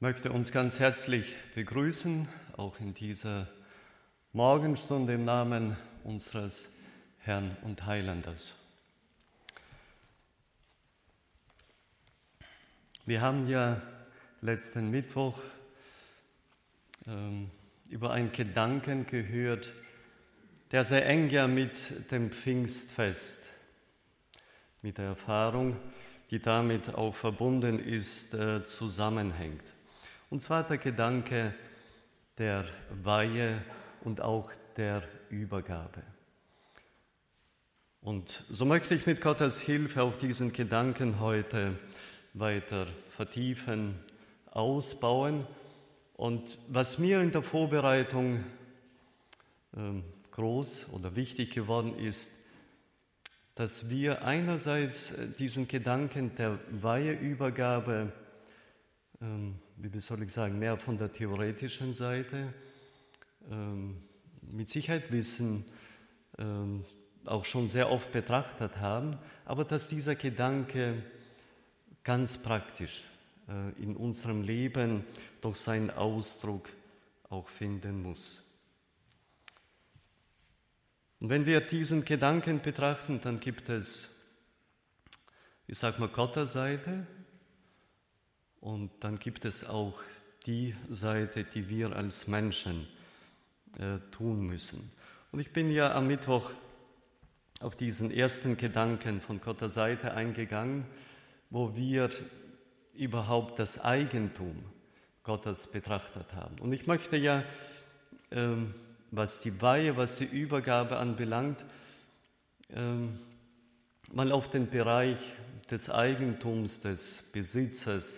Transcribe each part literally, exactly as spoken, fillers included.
möchte uns ganz herzlich begrüßen, auch in dieser Morgenstunde im Namen unseres Herrn und Heilandes. Wir haben ja letzten Mittwoch ähm, über einen Gedanken gehört, der sehr eng ja mit dem Pfingstfest, mit der Erfahrung, die damit auch verbunden ist, äh, zusammenhängt. Und zwar der Gedanke der Weihe und auch der Übergabe. Und so möchte ich mit Gottes Hilfe auch diesen Gedanken heute weiter vertiefen, ausbauen. Und was mir in der Vorbereitung ähm, groß oder wichtig geworden ist, dass wir einerseits diesen Gedanken der Weiheübergabe, ähm, wie soll ich sagen, mehr von der theoretischen Seite ähm, mit Sicherheit wissen, ähm, auch schon sehr oft betrachtet haben, aber dass dieser Gedanke ganz praktisch äh, in unserem Leben durch seinen Ausdruck auch finden muss. Und wenn wir diesen Gedanken betrachten, dann gibt es, ich sage mal, Gottes Seite und dann gibt es auch die Seite, die wir als Menschen äh, tun müssen. Und ich bin ja am Mittwoch auf diesen ersten Gedanken von Gottes Seite eingegangen, wo wir überhaupt das Eigentum Gottes betrachtet haben. Und ich möchte ja, ähm, was die Weihe, was die Übergabe anbelangt, ähm, mal auf den Bereich des Eigentums, des Besitzes.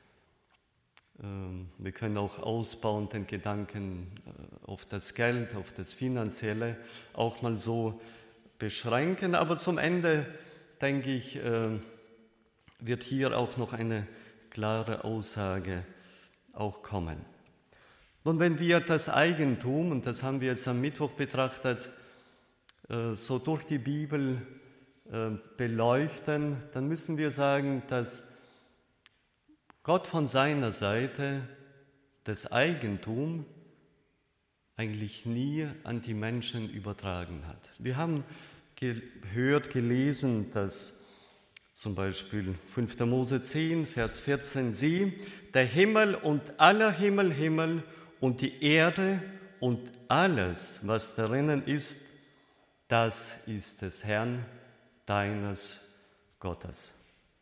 Ähm, wir können auch ausbauen den Gedanken äh, auf das Geld, auf das Finanzielle, auch mal so beschränken. Aber zum Ende, denke ich, äh, wird hier auch noch eine klare Aussage auch kommen. Nun, wenn wir das Eigentum, und das haben wir jetzt am Mittwoch betrachtet, so durch die Bibel beleuchten, dann müssen wir sagen, dass Gott von seiner Seite das Eigentum eigentlich nie an die Menschen übertragen hat. Wir haben gehört, gelesen, dass zum Beispiel fünfter Mose zehn, Vers vierzehn, sieh, der Himmel und aller Himmel, Himmel und die Erde und alles, was darinnen ist, das ist des Herrn, deines Gottes.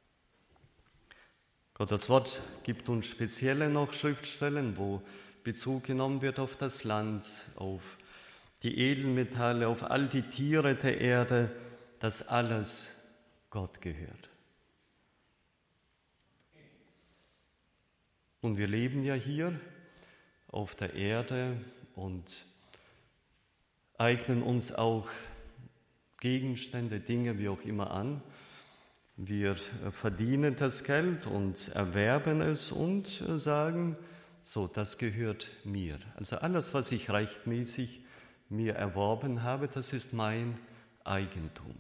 Gottes Wort gibt uns spezielle noch Schriftstellen, wo Bezug genommen wird auf das Land, auf die Edelmetalle, auf all die Tiere der Erde, das alles Gott gehört. Und wir leben ja hier auf der Erde und eignen uns auch Gegenstände, Dinge, wie auch immer an. Wir verdienen das Geld und erwerben es und sagen, so, das gehört mir. Also alles, was ich rechtmäßig mir erworben habe, das ist mein Eigentum.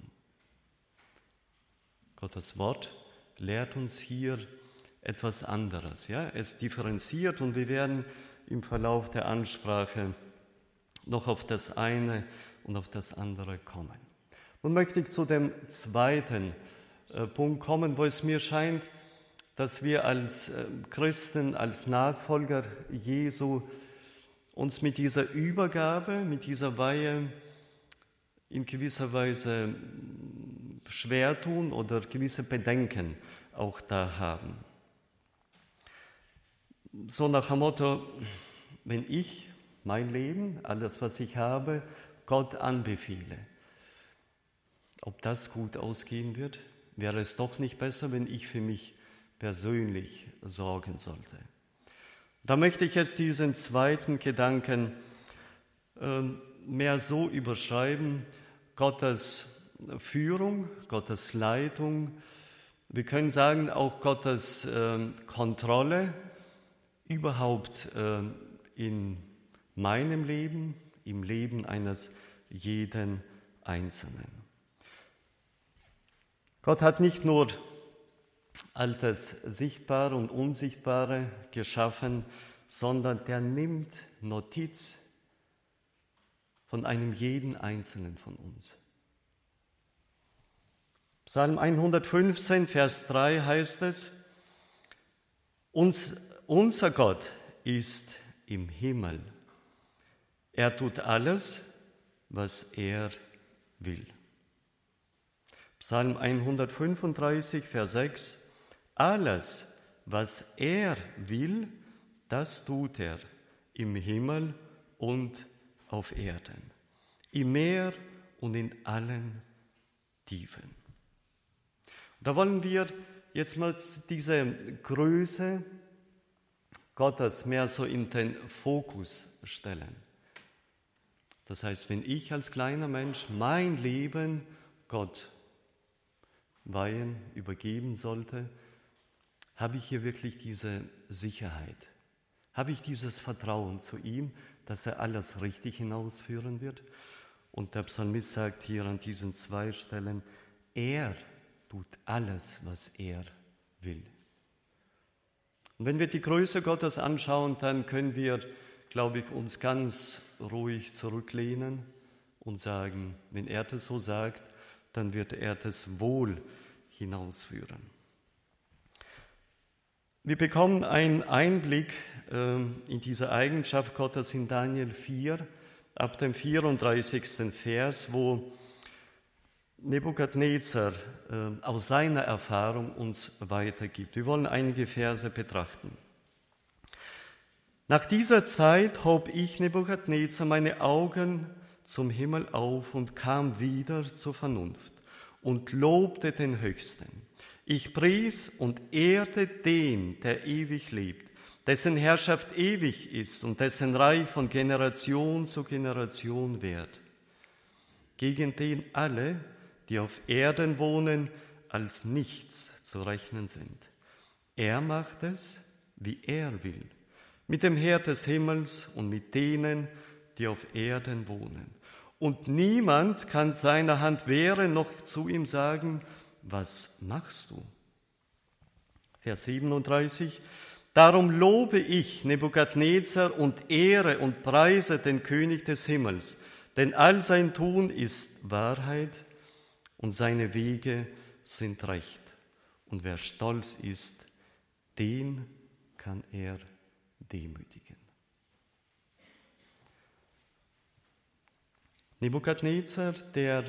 Gottes Wort lehrt uns hier etwas anderes. Ja? Es differenziert und wir werden im Verlauf der Ansprache noch auf das eine und auf das andere kommen. Nun möchte ich zu dem zweiten äh, Punkt kommen, wo es mir scheint, dass wir als äh, Christen, als Nachfolger Jesu uns mit dieser Übergabe, mit dieser Weihe in gewisser Weise schwer tun oder gewisse Bedenken auch da haben. So nach dem Motto, wenn ich mein Leben, alles was ich habe, Gott anbefehle, ob das gut ausgehen wird, wäre es doch nicht besser, wenn ich für mich persönlich sorgen sollte. Da möchte ich jetzt diesen zweiten Gedanken äh, mehr so überschreiben, Gottes Führung, Gottes Leitung, wir können sagen auch Gottes äh, Kontrolle überhaupt äh, in meinem Leben, im Leben eines jeden Einzelnen. Gott hat nicht nur all das Sichtbare und Unsichtbare geschaffen, sondern der nimmt Notiz von einem jeden Einzelnen von uns. Psalm hundertfünfzehn, Vers drei heißt es, Uns, unser Gott ist im Himmel. Er tut alles, was er will. Psalm hundertfünfunddreißig, Vers sechs, alles, was er will, das tut er im Himmel und auf Erden, im Meer und in allen Tiefen. Da wollen wir jetzt mal diese Größe Gottes mehr so in den Fokus stellen. Das heißt, wenn ich als kleiner Mensch mein Leben Gott weihen, übergeben sollte, habe ich hier wirklich diese Sicherheit? Habe ich dieses Vertrauen zu ihm, dass er alles richtig hinausführen wird? Und der Psalmist sagt hier an diesen zwei Stellen, er tut alles, was er will. Und wenn wir die Größe Gottes anschauen, dann können wir, glaube ich, uns ganz ruhig zurücklehnen und sagen, wenn er das so sagt, dann wird er das wohl hinausführen. Wir bekommen einen Einblick äh, in diese Eigenschaft Gottes in Daniel vier, ab dem vierunddreißigsten Vers, wo Nebukadnezar äh, aus seiner Erfahrung uns weitergibt. Wir wollen einige Verse betrachten. Nach dieser Zeit hob ich, Nebukadnezar, meine Augen zum Himmel auf und kam wieder zur Vernunft und lobte den Höchsten. Ich pries und ehrte den, der ewig lebt, dessen Herrschaft ewig ist und dessen Reich von Generation zu Generation währt, gegen den alle, die auf Erden wohnen, als nichts zu rechnen sind. Er macht es, wie er will, mit dem Herr des Himmels und mit denen, die auf Erden wohnen. Und niemand kann seiner Hand wehren, noch zu ihm sagen, was machst du? Vers siebenunddreißig. Darum lobe ich Nebukadnezar und ehre und preise den König des Himmels, denn all sein Tun ist Wahrheit und seine Wege sind recht. Und wer stolz ist, den kann er demütigen. Nebukadnezar, der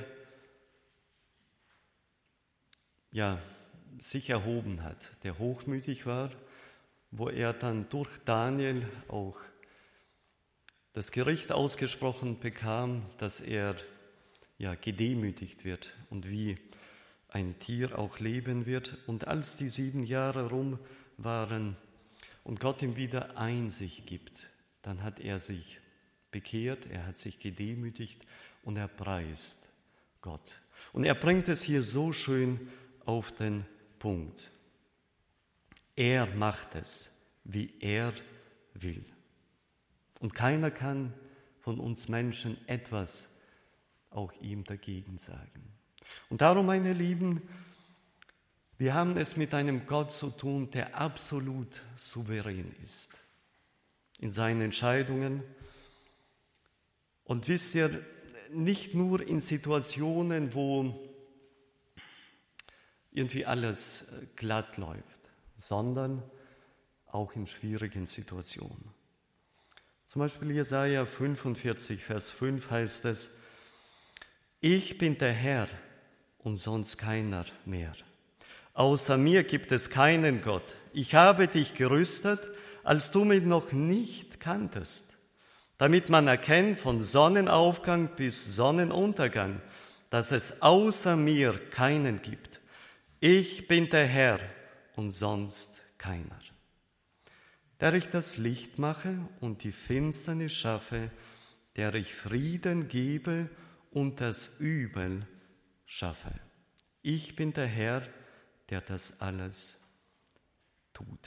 ja, sich erhoben hat, der hochmütig war, wo er dann durch Daniel auch das Gericht ausgesprochen bekam, dass er ja, gedemütigt wird und wie ein Tier auch leben wird. Und als die sieben Jahre rum waren und Gott ihm wieder Einsicht gibt, dann hat er sich bekehrt, er hat sich gedemütigt und er preist Gott. Und er bringt es hier so schön auf den Punkt. Er macht es, wie er will. Und keiner kann von uns Menschen etwas auch ihm dagegen sagen. Und darum, meine Lieben, wir haben es mit einem Gott zu tun, der absolut souverän ist in seinen Entscheidungen. Und wisst ihr, nicht nur in Situationen, wo irgendwie alles glatt läuft, sondern auch in schwierigen Situationen. Zum Beispiel Jesaja fünfundvierzig, Vers fünf heißt es, ich bin der Herr und sonst keiner mehr. Außer mir gibt es keinen Gott. Ich habe dich gerüstet, als du mich noch nicht kanntest, damit man erkennt von Sonnenaufgang bis Sonnenuntergang, dass es außer mir keinen gibt. Ich bin der Herr und sonst keiner, der ich das Licht mache und die Finsternis schaffe, der ich Frieden gebe und das Übel schaffe. Ich bin der Herr, der das alles tut.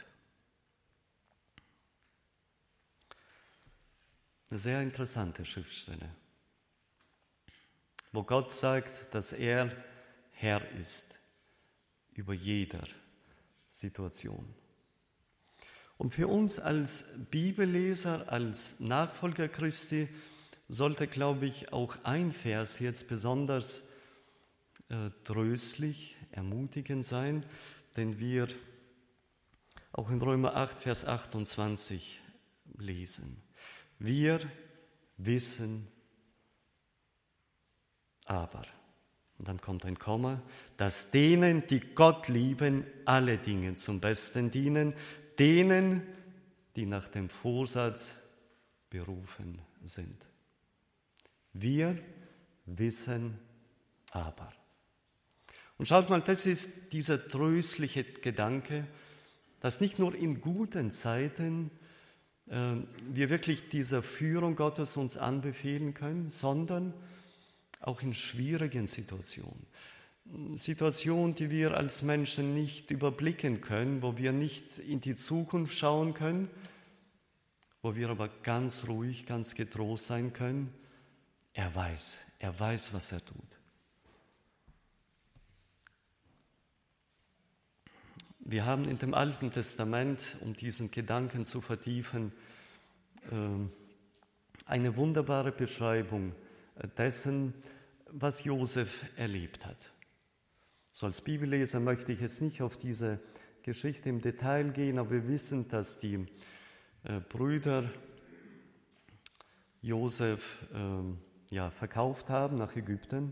Eine sehr interessante Schriftstelle, wo Gott sagt, dass er Herr ist über jeder Situation. Und für uns als Bibelleser, als Nachfolger Christi, sollte, glaube ich, auch ein Vers jetzt besonders äh, tröstlich, ermutigend sein, den wir auch in Römer acht, Vers achtundzwanzig lesen. Wir wissen aber, und dann kommt ein Komma, dass denen, die Gott lieben, alle Dinge zum Besten dienen, denen, die nach dem Vorsatz berufen sind. Wir wissen aber. Und schaut mal, das ist dieser tröstliche Gedanke, dass nicht nur in guten Zeiten äh, wir wirklich dieser Führung Gottes uns anbefehlen können, sondern auch in schwierigen Situationen. Situationen, die wir als Menschen nicht überblicken können, wo wir nicht in die Zukunft schauen können, wo wir aber ganz ruhig, ganz getrost sein können. Er weiß, er weiß, was er tut. Wir haben in dem Alten Testament, um diesen Gedanken zu vertiefen, eine wunderbare Beschreibung dessen, was Josef erlebt hat. So als Bibelleser möchte ich jetzt nicht auf diese Geschichte im Detail gehen, aber wir wissen, dass die äh, Brüder Josef äh, ja, verkauft haben nach Ägypten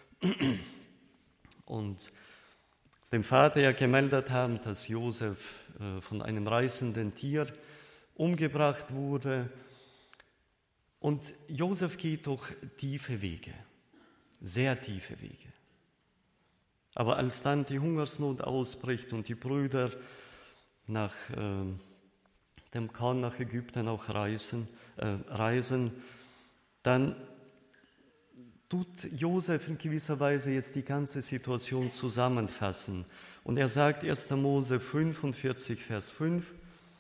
und dem Vater ja gemeldet haben, dass Josef äh, von einem reißenden Tier umgebracht wurde. Und Josef geht durch tiefe Wege, sehr tiefe Wege. Aber als dann die Hungersnot ausbricht und die Brüder nach äh, dem Korn nach Ägypten auch reisen, äh, reisen, dann tut Josef in gewisser Weise jetzt die ganze Situation zusammenfassen. Und er sagt erster Mose fünfundvierzig, Vers fünf,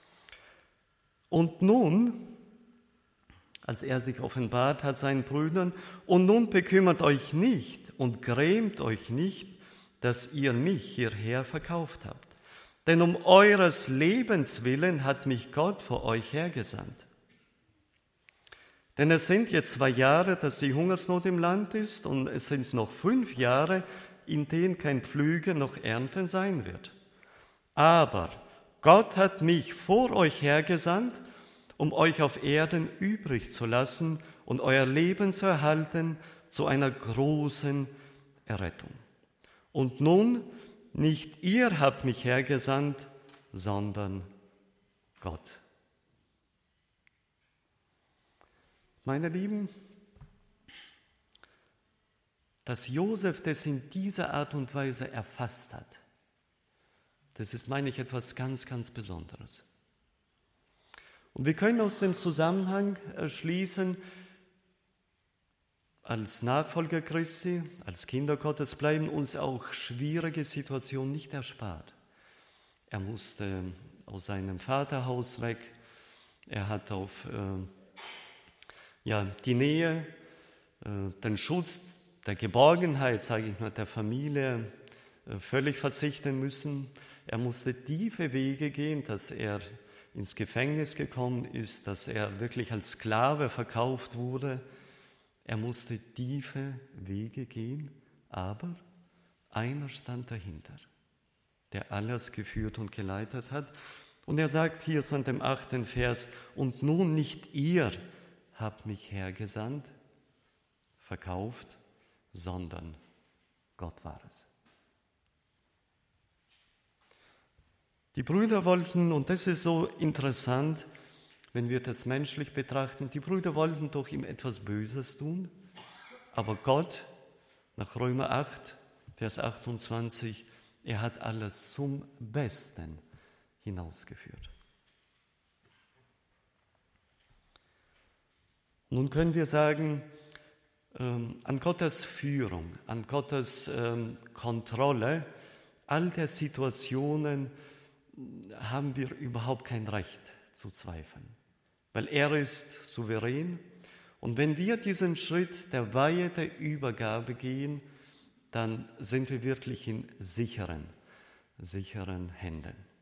und nun, als er sich offenbart hat seinen Brüdern, und nun bekümmert euch nicht und grämt euch nicht, dass ihr mich hierher verkauft habt. Denn um eures Lebens willen hat mich Gott vor euch hergesandt. Denn es sind jetzt zwei Jahre, dass die Hungersnot im Land ist, und es sind noch fünf Jahre, in denen kein Pflügen noch Ernten sein wird. Aber Gott hat mich vor euch hergesandt, um euch auf Erden übrig zu lassen und euer Leben zu erhalten zu einer großen Errettung. Und nun, nicht ihr habt mich hergesandt, sondern Gott. Meine Lieben, dass Josef das in dieser Art und Weise erfasst hat, das ist, meine ich, etwas ganz, ganz Besonderes. Und wir können aus dem Zusammenhang schließen, als Nachfolger Christi, als Kinder Gottes bleiben uns auch schwierige Situationen nicht erspart. Er musste aus seinem Vaterhaus weg, er hat auf äh, ja, die Nähe, äh, den Schutz, der Geborgenheit, sage ich mal, der Familie äh, völlig verzichten müssen. Er musste tiefe Wege gehen, dass er ins Gefängnis gekommen ist, dass er wirklich als Sklave verkauft wurde. Er musste tiefe Wege gehen, aber einer stand dahinter, der alles geführt und geleitet hat. Und er sagt hier so in dem achten Vers, und nun nicht ihr habt mich hergesandt, verkauft, sondern Gott war es. Die Brüder wollten, und das ist so interessant, wenn wir das menschlich betrachten, die Brüder wollten doch ihm etwas Böses tun, aber Gott, nach Römer acht, Vers achtundzwanzig, er hat alles zum Besten hinausgeführt. Nun können wir sagen, ähm, an Gottes Führung, an Gottes ähm, Kontrolle, all der Situationen haben wir überhaupt kein Recht zu zweifeln, weil er ist souverän. Und wenn wir diesen Schritt der Weihe, der Übergabe gehen, dann sind wir wirklich in sicheren, sicheren Händen.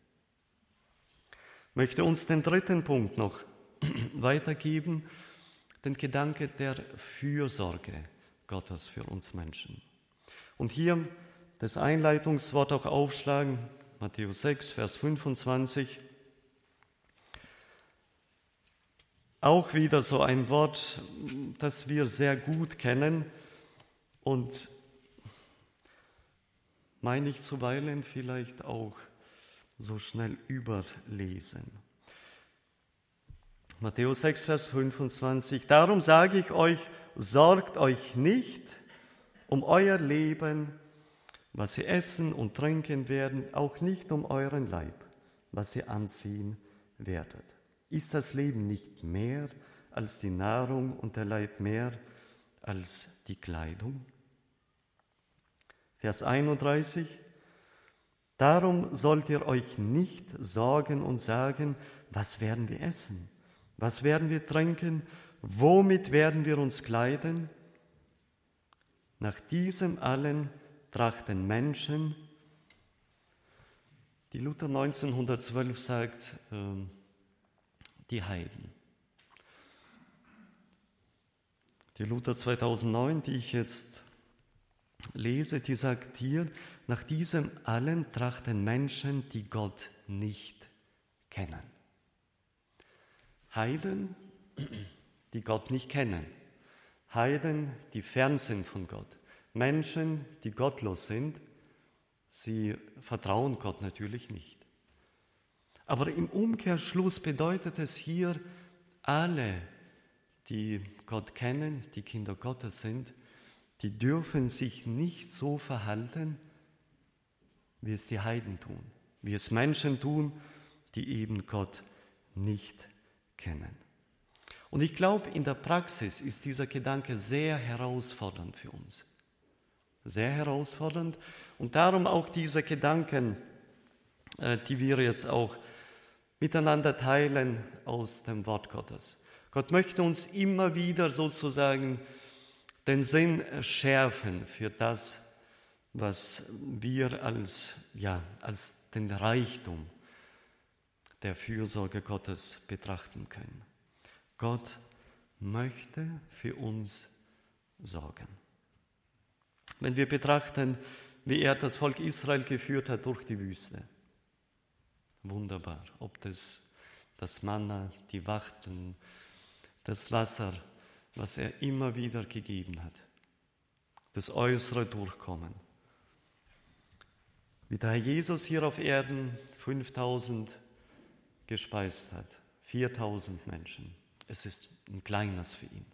möchte uns den dritten Punkt noch weitergeben, den Gedanke der Fürsorge Gottes für uns Menschen. Und hier das Einleitungswort auch aufschlagen, Matthäus sechs, Vers fünfundzwanzig. Auch wieder so ein Wort, das wir sehr gut kennen und meine ich zuweilen vielleicht auch so schnell überlesen. Matthäus sechs, Vers fünfundzwanzig. Darum sage ich euch, sorgt euch nicht um euer Leben, was sie essen und trinken werden, auch nicht um euren Leib, was ihr anziehen werdet. Ist das Leben nicht mehr als die Nahrung und der Leib mehr als die Kleidung? Vers einunddreißig. Darum sollt ihr euch nicht sorgen und sagen, was werden wir essen? Was werden wir trinken? Womit werden wir uns kleiden? Nach diesem allen trachten Menschen, die Luther neunzehnhundertzwölf sagt, äh, die Heiden. Die Luther zweitausendneun, die ich jetzt lese, die sagt hier, nach diesem allen trachten Menschen, die Gott nicht kennen. Heiden, die Gott nicht kennen. Heiden, die fern sind von Gott. Menschen, die gottlos sind, sie vertrauen Gott natürlich nicht. Aber im Umkehrschluss bedeutet es hier, alle, die Gott kennen, die Kinder Gottes sind, die dürfen sich nicht so verhalten, wie es die Heiden tun, wie es Menschen tun, die eben Gott nicht kennen. Und ich glaube, in der Praxis ist dieser Gedanke sehr herausfordernd für uns. Sehr herausfordernd. Und darum auch diese Gedanken, die wir jetzt auch miteinander teilen aus dem Wort Gottes. Gott möchte uns immer wieder sozusagen den Sinn schärfen für das, was wir als, ja, als den Reichtum der Fürsorge Gottes betrachten können. Gott möchte für uns sorgen. Wenn wir betrachten, wie er das Volk Israel geführt hat durch die Wüste, wunderbar, ob das das Manna, die Wachten, das Wasser, was er immer wieder gegeben hat, das äußere Durchkommen. Wie der Herr Jesus hier auf Erden fünftausend gespeist hat, viertausend Menschen. Es ist ein Kleines für ihn.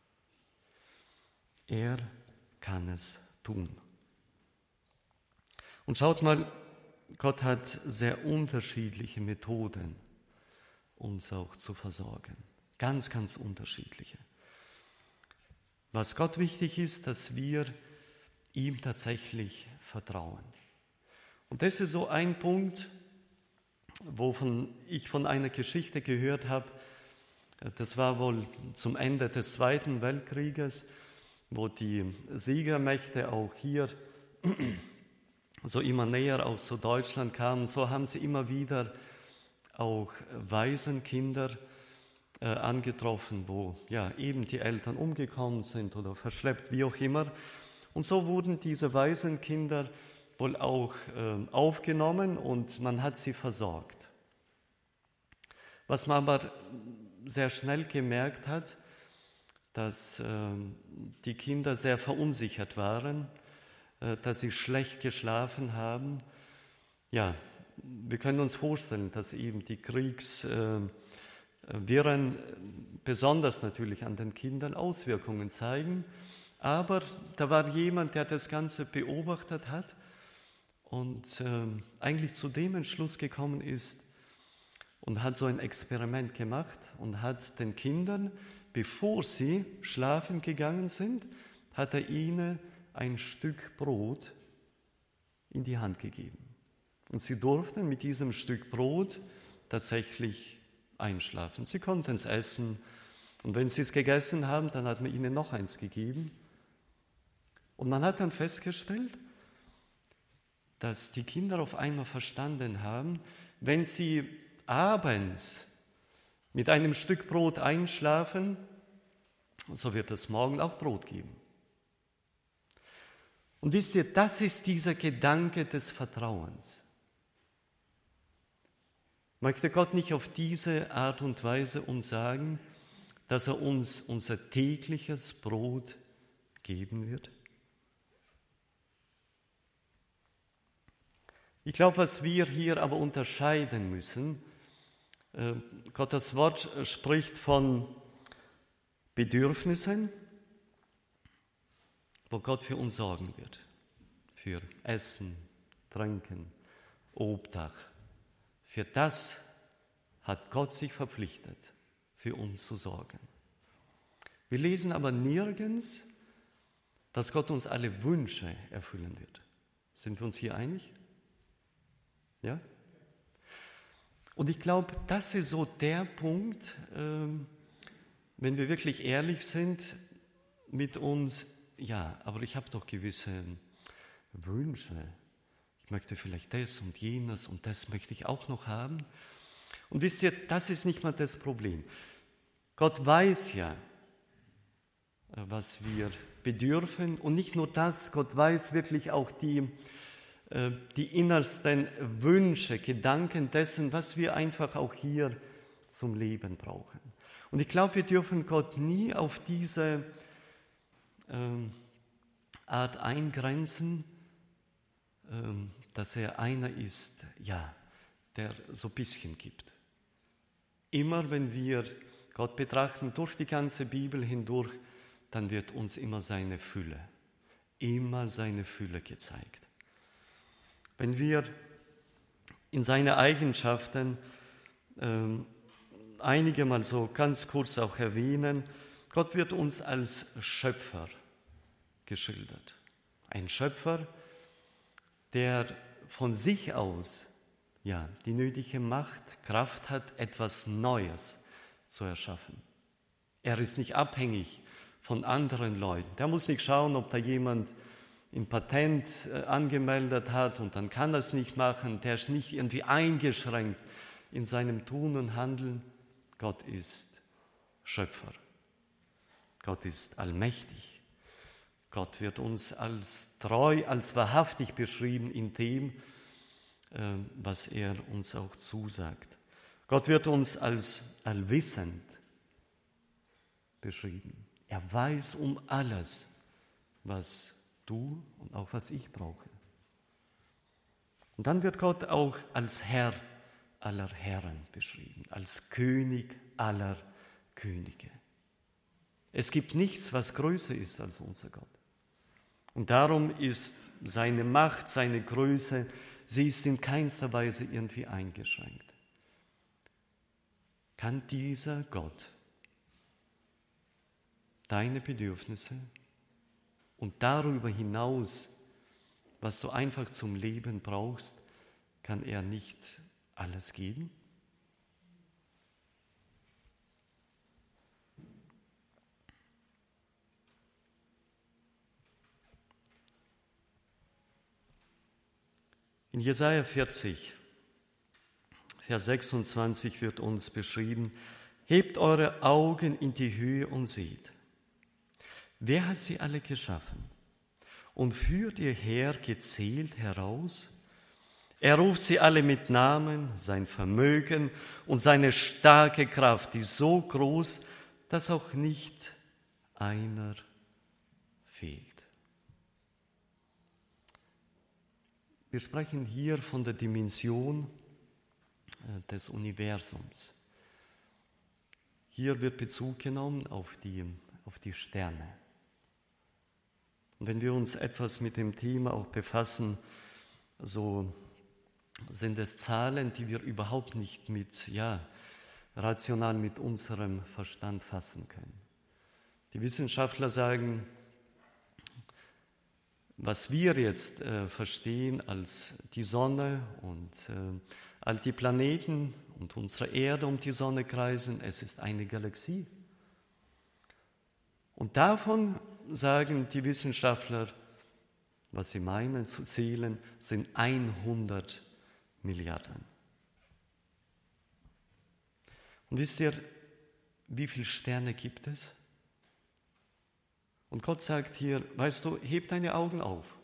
Er kann es tun. Und schaut mal, Gott hat sehr unterschiedliche Methoden, uns auch zu versorgen. Ganz, ganz unterschiedliche. Was Gott wichtig ist, dass wir ihm tatsächlich vertrauen. Und das ist so ein Punkt, wovon ich von einer Geschichte gehört habe. Das war wohl zum Ende des Zweiten Weltkrieges, wo die Siegermächte auch hier so immer näher auch zu Deutschland kamen. So haben sie immer wieder auch Waisenkinder äh, angetroffen, wo ja eben die Eltern umgekommen sind oder verschleppt, wie auch immer. Und so wurden diese Waisenkinder wohl auch äh, aufgenommen und man hat sie versorgt. Was man aber sehr schnell gemerkt hat, dass äh, die Kinder sehr verunsichert waren, äh, dass sie schlecht geschlafen haben. Ja, wir können uns vorstellen, dass eben die Kriegswirren äh, besonders natürlich an den Kindern Auswirkungen zeigen. Aber da war jemand, der das Ganze beobachtet hat und äh, eigentlich zu dem Entschluss gekommen ist und hat so ein Experiment gemacht und hat den Kindern, bevor sie schlafen gegangen sind, hat er ihnen ein Stück Brot in die Hand gegeben. Und sie durften mit diesem Stück Brot tatsächlich einschlafen. Sie konnten es essen. Und wenn sie es gegessen haben, dann hat man ihnen noch eins gegeben. Und man hat dann festgestellt, dass die Kinder auf einmal verstanden haben, wenn sie abends mit einem Stück Brot einschlafen, so wird es morgen auch Brot geben. Und wisst ihr, das ist dieser Gedanke des Vertrauens. Möchte Gott nicht auf diese Art und Weise uns sagen, dass er uns unser tägliches Brot geben wird? Ich glaube, was wir hier aber unterscheiden müssen, äh, Gottes Wort spricht von Bedürfnissen, wo Gott für uns sorgen wird. Für Essen, Trinken, Obdach. Für das hat Gott sich verpflichtet, für uns zu sorgen. Wir lesen aber nirgends, dass Gott uns alle Wünsche erfüllen wird. Sind wir uns hier einig? Ja? Und ich glaube, das ist so der Punkt, ähm, wenn wir wirklich ehrlich sind mit uns, ja, aber ich habe doch gewisse Wünsche. Ich möchte vielleicht das und jenes und das möchte ich auch noch haben. Und wisst ihr, das ist nicht mal das Problem. Gott weiß ja, was wir bedürfen. Und nicht nur das, Gott weiß wirklich auch die, die innersten Wünsche, Gedanken dessen, was wir einfach auch hier zum Leben brauchen. Und ich glaube, wir dürfen Gott nie auf diese ähm, Art eingrenzen, ähm, dass er einer ist, ja, der so ein bisschen gibt. Immer wenn wir Gott betrachten, durch die ganze Bibel hindurch, dann wird uns immer seine Fülle, immer seine Fülle gezeigt. Wenn wir in seine Eigenschaften ähm, einige mal so ganz kurz auch erwähnen, Gott wird uns als Schöpfer geschildert. Ein Schöpfer, der von sich aus ja, die nötige Macht, Kraft hat, etwas Neues zu erschaffen. Er ist nicht abhängig von anderen Leuten. Der muss nicht schauen, ob da jemand ein Patent äh, angemeldet hat und dann kann er es nicht machen. Der ist nicht irgendwie eingeschränkt in seinem Tun und Handeln. Gott ist Schöpfer. Gott ist allmächtig. Gott wird uns als treu, als wahrhaftig beschrieben in dem, äh, was er uns auch zusagt. Gott wird uns als allwissend beschrieben. Er weiß um alles, was du und auch was ich brauche. Und dann wird Gott auch als Herr aller Herren beschrieben, als König aller Könige. Es gibt nichts, was größer ist als unser Gott. Und darum ist seine Macht, seine Größe, sie ist in keinster Weise irgendwie eingeschränkt. Kann dieser Gott deine Bedürfnisse und darüber hinaus, was du einfach zum Leben brauchst, kann er nicht alles geben? In Jesaja vierzig, Vers sechsundzwanzig wird uns beschrieben: Hebt eure Augen in die Höhe und seht. Wer hat sie alle geschaffen? Und führt ihr Heer gezählt heraus? Er ruft sie alle mit Namen, sein Vermögen und seine starke Kraft ist so groß, dass auch nicht einer fehlt. Wir sprechen hier von der Dimension des Universums. Hier wird Bezug genommen auf die, auf die Sterne. Und wenn wir uns etwas mit dem Thema auch befassen, so sind es Zahlen, die wir überhaupt nicht mit, ja, rational mit unserem Verstand fassen können. Die Wissenschaftler sagen, was wir jetzt äh, verstehen als die Sonne und äh, all die Planeten und unsere Erde um die Sonne kreisen, es ist eine Galaxie. Und davon sagen die Wissenschaftler, was sie meinen zu zählen, sind hundert Milliarden. Und wisst ihr, wie viele Sterne gibt es? Und Gott sagt hier, weißt du, heb deine Augen auf.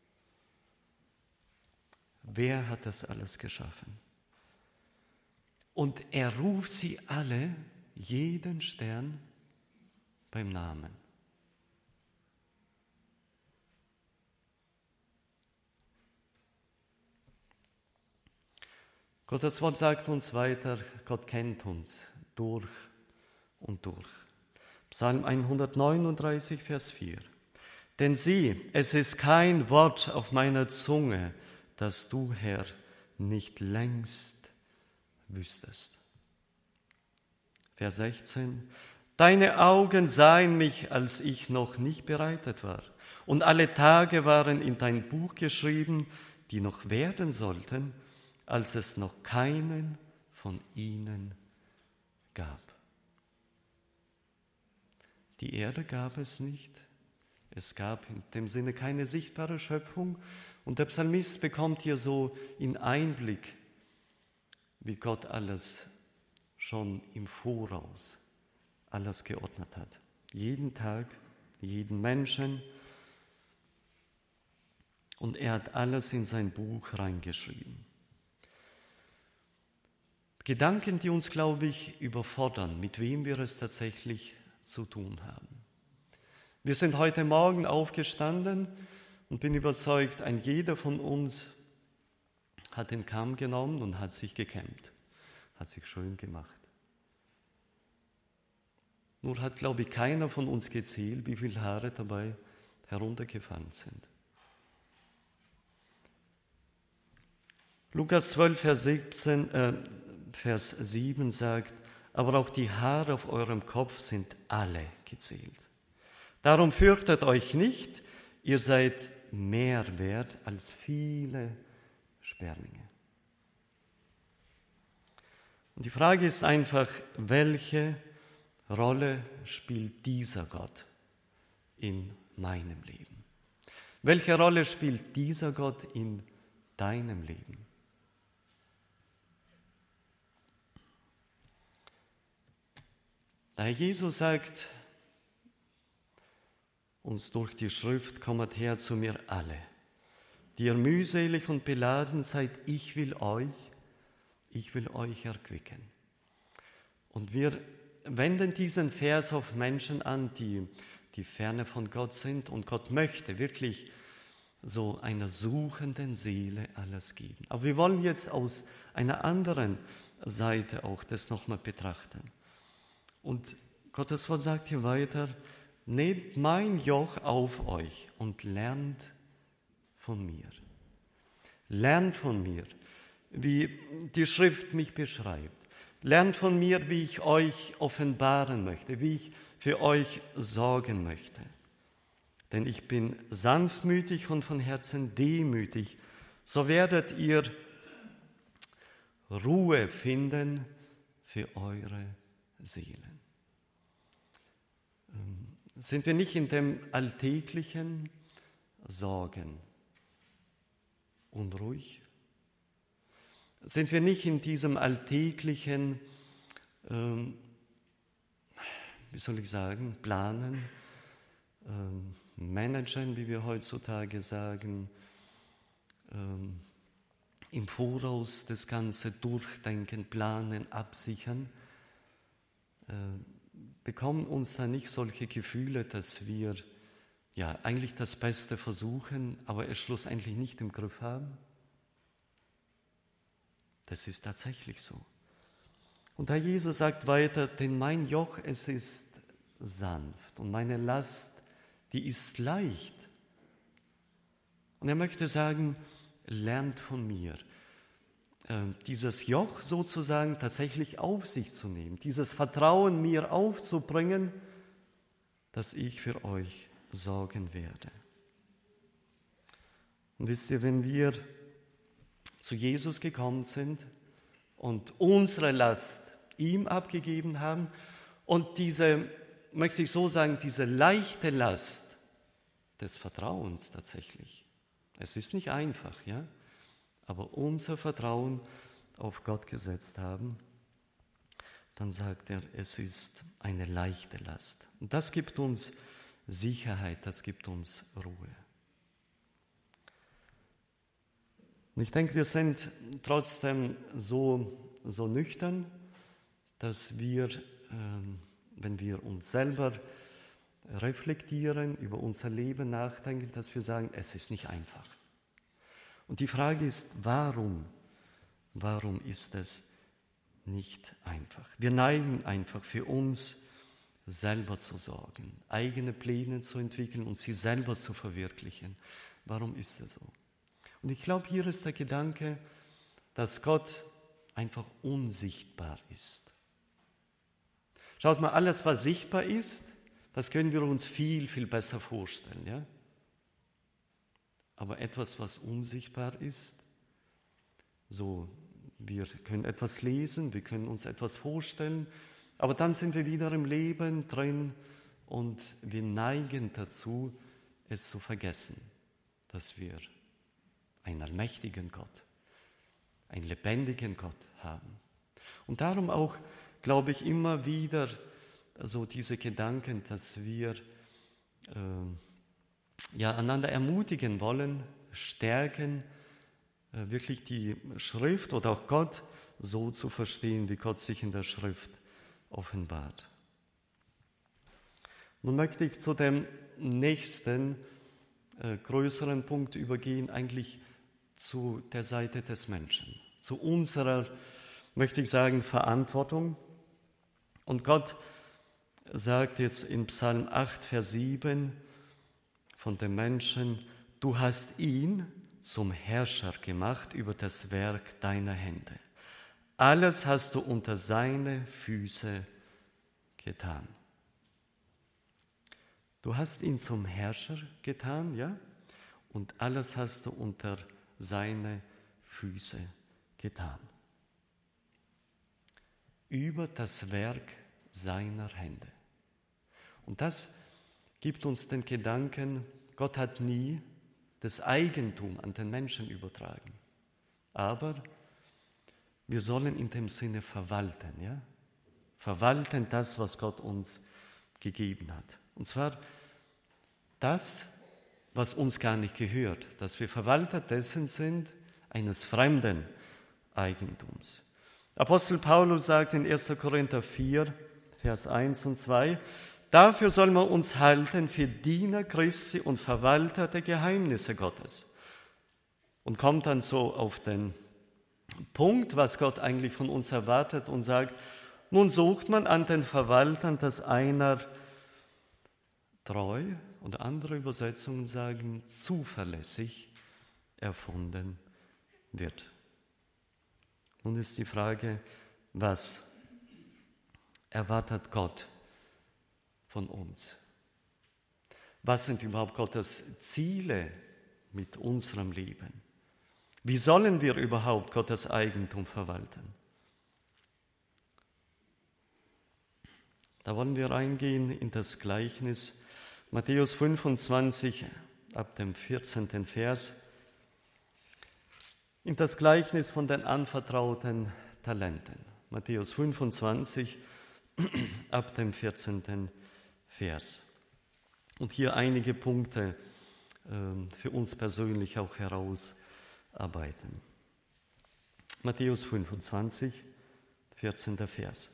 Wer hat das alles geschaffen? Und er ruft sie alle, jeden Stern, beim Namen. Gottes Wort sagt uns weiter, Gott kennt uns durch und durch. Psalm hundertneununddreißig, Vers vier. Denn sieh, es ist kein Wort auf meiner Zunge, das du, Herr, nicht längst wüsstest. Vers sechzehn. Deine Augen sahen mich, als ich noch nicht bereitet war. Und alle Tage waren in dein Buch geschrieben, die noch werden sollten, als es noch keinen von ihnen gab. Die Erde gab es nicht. Es gab in dem Sinne keine sichtbare Schöpfung. Und der Psalmist bekommt hier so in Einblick, wie Gott alles schon im Voraus alles geordnet hat. Jeden Tag, jeden Menschen. Und er hat alles in sein Buch reingeschrieben. Gedanken, die uns, glaube ich, überfordern, mit wem wir es tatsächlich zu tun haben. Wir sind heute Morgen aufgestanden und bin überzeugt, ein jeder von uns hat den Kamm genommen und hat sich gekämmt, hat sich schön gemacht. Nur hat, glaube ich, keiner von uns gezählt, wie viele Haare dabei heruntergefallen sind. Lukas zwölf, Vers siebzehn, äh, Vers sieben sagt, aber auch die Haare auf eurem Kopf sind alle gezählt. Darum fürchtet euch nicht, ihr seid mehr wert als viele Sperlinge. Und die Frage ist einfach, welche Rolle spielt dieser Gott in meinem Leben? Welche Rolle spielt dieser Gott in deinem Leben? Da Jesus sagt uns durch die Schrift, kommet her zu mir alle, die ihr mühselig und beladen seid, ich will euch, ich will euch erquicken. Und wir wenden diesen Vers auf Menschen an, die, die ferne von Gott sind und Gott möchte wirklich so einer suchenden Seele alles geben. Aber wir wollen jetzt aus einer anderen Seite auch das nochmal betrachten. Und Gottes Wort sagt hier weiter, nehmt mein Joch auf euch und lernt von mir. Lernt von mir, wie die Schrift mich beschreibt. Lernt von mir, wie ich euch offenbaren möchte, wie ich für euch sorgen möchte. Denn ich bin sanftmütig und von Herzen demütig, so werdet ihr Ruhe finden für eure Seelen. Sind wir nicht in dem alltäglichen Sorgen unruhig? Sind wir nicht in diesem alltäglichen, ähm, wie soll ich sagen, Planen, ähm, Managen, wie wir heutzutage sagen, ähm, im Voraus das Ganze durchdenken, planen, absichern? Äh, bekommen uns da nicht solche Gefühle, dass wir ja eigentlich das Beste versuchen, aber es schlussendlich nicht im Griff haben? Das ist tatsächlich so. Und Herr Jesus sagt weiter, denn mein Joch, es ist sanft und meine Last, die ist leicht. Und er möchte sagen, lernt von mir. Dieses Joch sozusagen tatsächlich auf sich zu nehmen, dieses Vertrauen mir aufzubringen, dass ich für euch sorgen werde. Und wisst ihr, wenn wir zu Jesus gekommen sind und unsere Last ihm abgegeben haben und diese, möchte ich so sagen, diese leichte Last des Vertrauens tatsächlich, es ist nicht einfach, ja, aber unser Vertrauen auf Gott gesetzt haben, dann sagt er, es ist eine leichte Last. Und das gibt uns Sicherheit, das gibt uns Ruhe. Und ich denke, wir sind trotzdem so, so nüchtern, dass wir, ähm, wenn wir uns selber reflektieren, über unser Leben nachdenken, dass wir sagen, es ist nicht einfach. Und die Frage ist, warum? Warum ist es nicht einfach? Wir neigen einfach für uns selber zu sorgen, eigene Pläne zu entwickeln und sie selber zu verwirklichen. Warum ist es so? Und ich glaube, hier ist der Gedanke, dass Gott einfach unsichtbar ist. Schaut mal, alles, was sichtbar ist, das können wir uns viel, viel besser vorstellen. Ja? Aber etwas, was unsichtbar ist, so, wir können etwas lesen, wir können uns etwas vorstellen, aber dann sind wir wieder im Leben drin und wir neigen dazu, es zu vergessen, dass wir einen allmächtigen Gott, einen lebendigen Gott haben. Und darum auch, glaube ich, immer wieder so diese Gedanken, dass wir äh, ja, einander ermutigen wollen, stärken, äh, wirklich die Schrift oder auch Gott so zu verstehen, wie Gott sich in der Schrift offenbart. Nun möchte ich zu dem nächsten äh, größeren Punkt übergehen, eigentlich zu der Seite des Menschen, zu unserer, möchte ich sagen, Verantwortung. Und Gott sagt jetzt in Psalm acht, Vers sieben von dem Menschen, du hast ihn zum Herrscher gemacht über das Werk deiner Hände. Alles hast du unter seine Füße getan. Du hast ihn zum Herrscher getan, ja? Und alles hast du unter seine Füße getan. Über das Werk seiner Hände. Und das gibt uns den Gedanken, Gott hat nie das Eigentum an den Menschen übertragen. Aber wir sollen in dem Sinne verwalten, ja? Verwalten das, was Gott uns gegeben hat. Und zwar das, was uns gar nicht gehört, dass wir Verwalter dessen sind, eines fremden Eigentums. Apostel Paulus sagt in erster Korinther vier, Vers eins und zwei, dafür soll man uns halten für Diener Christi und Verwalter der Geheimnisse Gottes. Und kommt dann so auf den Punkt, was Gott eigentlich von uns erwartet und sagt, nun sucht man an den Verwaltern, dass einer treu, oder andere Übersetzungen sagen, zuverlässig erfunden wird. Nun ist die Frage, was erwartet Gott von uns? Was sind überhaupt Gottes Ziele mit unserem Leben? Wie sollen wir überhaupt Gottes Eigentum verwalten? Da wollen wir eingehen in das Gleichnis Matthäus fünfundzwanzig, ab dem vierzehnten Vers, in das Gleichnis von den anvertrauten Talenten. Matthäus fünfundzwanzig, ab dem vierzehnten Vers. Und hier einige Punkte äh, für uns persönlich auch herausarbeiten. Matthäus fünfundzwanzig, vierzehnter Vers.